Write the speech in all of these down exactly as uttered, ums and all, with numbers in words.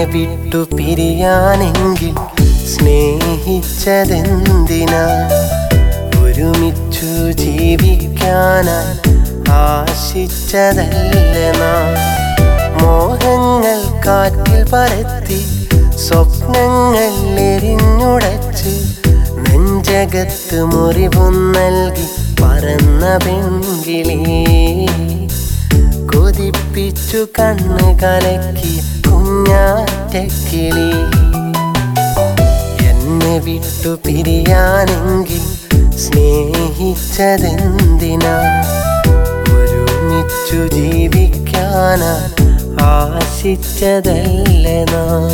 വിട്ടു പിരിയാനെങ്കിൽ സ്നേഹിച്ചതെന്തിനാ? ഒരുമിച്ചു ജീവിക്കാനായി ആശിച്ചതല്ലേ നാം? മോഹങ്ങൾ കാറ്റിൽ പറത്തി സ്വപ്നങ്ങൾ എരിഞ്ഞുടച്ച് നെഞ്ചകത്ത് മുറിവും നൽകി പറന്ന പെൺകിളി, കൊതിപ്പിച്ചു കണ്ണ് കലക്കി കുഞ്ഞാറ്റക്കിളി. എന്നെ വിട്ടു പിരിയാനെങ്കിൽ സ്നേഹിച്ചതെന്തിനാ? ഒരുമിച്ചു ജീവിക്കാനാ ആശിച്ചതല്ലേ നാം?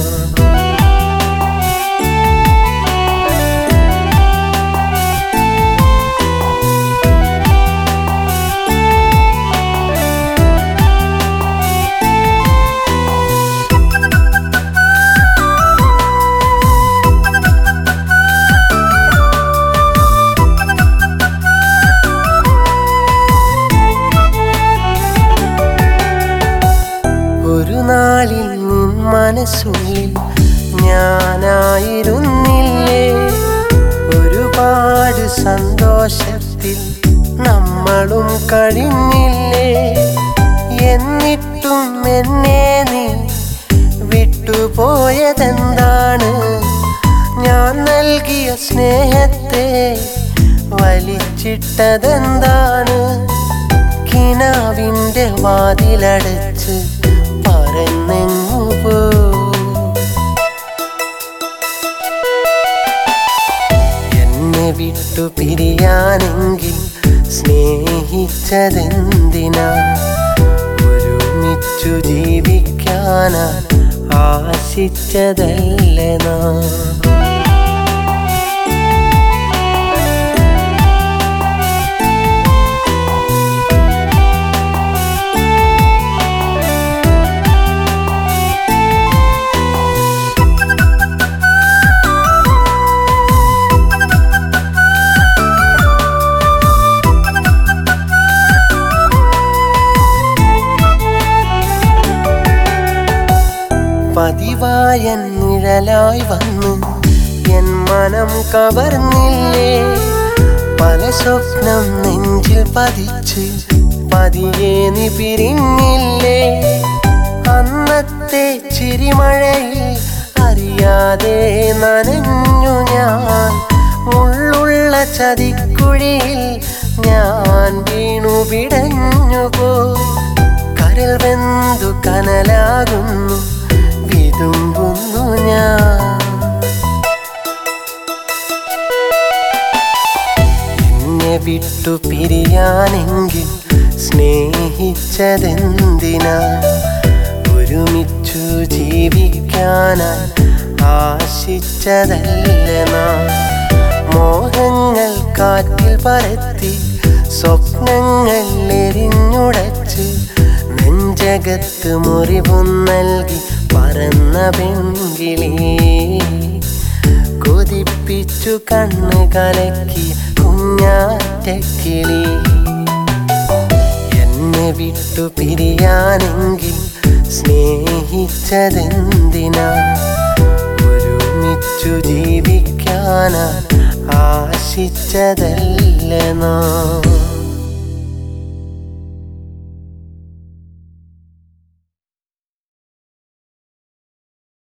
ഒരു നാളിൽ നിൻ മനസ്സുള്ളിൽ ഞാനായിരുന്നില്ലേ? ഒരുപാട് സന്തോഷത്തിൽ നമ്മളും കഴിഞ്ഞില്ലേ? എന്നിട്ടും എന്നെ നീ വിട്ടുപോയതെന്താണ്? ഞാൻ നൽകിയ സ്നേഹത്തെ വലിച്ചിട്ടതെന്താണ്? കിനാവിൻ്റെ വാതിലടച്ച് പറന്നെങ്ങു പോ. എന്നെ വിട്ടു പിരിയാനെങ്കിൽ സ്നേഹിച്ചതെന്തിനാ? ഒരുമിച്ചു ജീവിക്കാനാ ആശിച്ചതല്ലേ നാം? പതിവായ നിഴലായി വന്ന് എൻ മനം കവർന്നില്ലേ? പല സ്വപ്നം നെഞ്ചിൽ പതിച്ച് പതിയെ നീ പിരിഞ്ഞില്ലേ? അന്നത്തെ ചിരിമഴയിൽ അറിയാതെ നനഞ്ഞു ഞാൻ. മുള്ളുള്ള ചതിക്കുഴിയിൽ ഞാൻ വീണു പിടഞ്ഞു പോ. കരൽ വെന്തു കനലാകുന്നു വിതുമ്പുന്നു ഞാൻ. എന്നെ വിട്ടു പിരിയാനെങ്കിൽ സ്നേഹിച്ചതെന്തിനാ? ഒരുമിച്ചു ജീവിക്കാനായി ആശിച്ചതല്ലേ നാം? മോഹങ്ങൾ കാറ്റിൽ പറത്തി സ്വപ്നങ്ങൾ എരിഞ്ഞുടച്ച് നെഞ്ചകത്ത് മുറിവും നൽകി പറന്ന പെൺകിളി, കൊതിപ്പിച്ചു കണ്ണ് കലക്കി കുഞ്ഞാറ്റക്കിളി. എന്നെ വിട്ടു പിരിയാനെങ്കിൽ സ്നേഹിച്ചതെന്തിനാ? ഒരുമിച്ചു ജീവിക്കാനാ ആശിച്ചതല്ലേ നാം?